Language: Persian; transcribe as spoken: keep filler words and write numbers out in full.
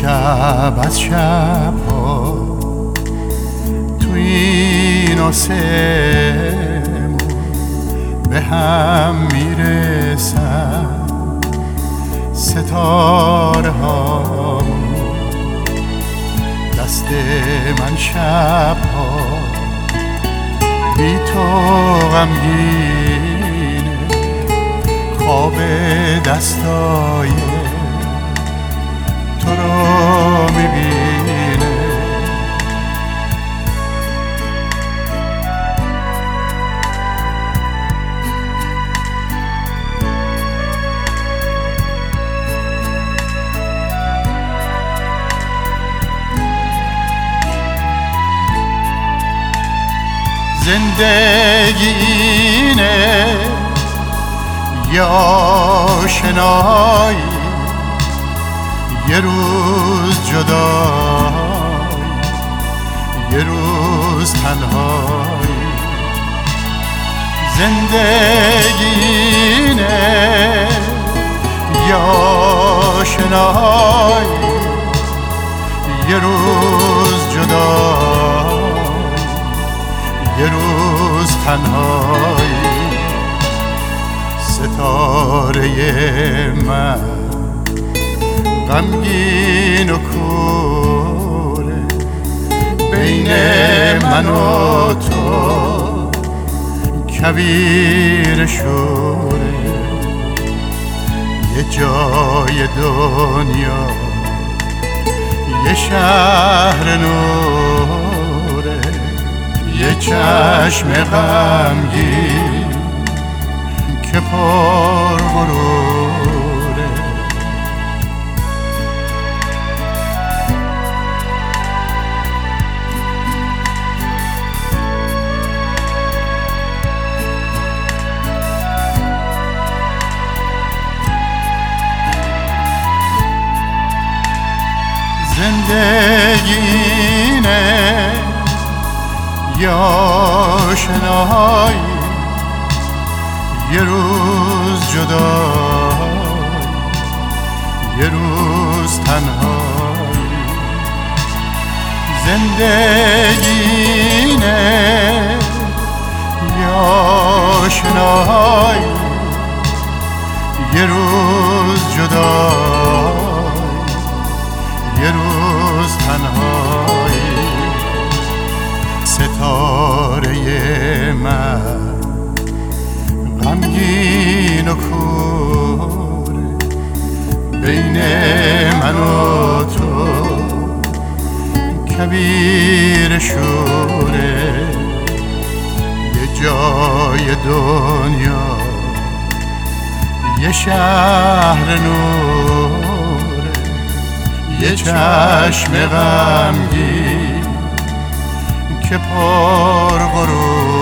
شب از شب‌ها تو این آسمون به هم میرسن ستاره ها، دست من شب‌ها بی تو غمگینه، خواب دستای تو رو میبینه. زندگی اینه یا آشنایی، یه روز جدایی، یه روز تنهایی. زندگی اینه یا آشنایی، یه روز جدایی، یه روز تنهایی. ستاره من غمگین و کوره، بین من و تو کویر شوره. یه جای دنیا یه شهر نوره، یه چشم غمگین که پر غروره. زندگی اینه یا آشنایی، یه روز جدایی، یه روز تنهایی. زندگی اینه یا آشنایی، یه روز جدایی، یه روز تنهایی. ستاره من غمگین و کوره، بین من و تو کویر شوره. یه جای دنیا یه شهر نوره، یه چشم غمگین که پر غرور.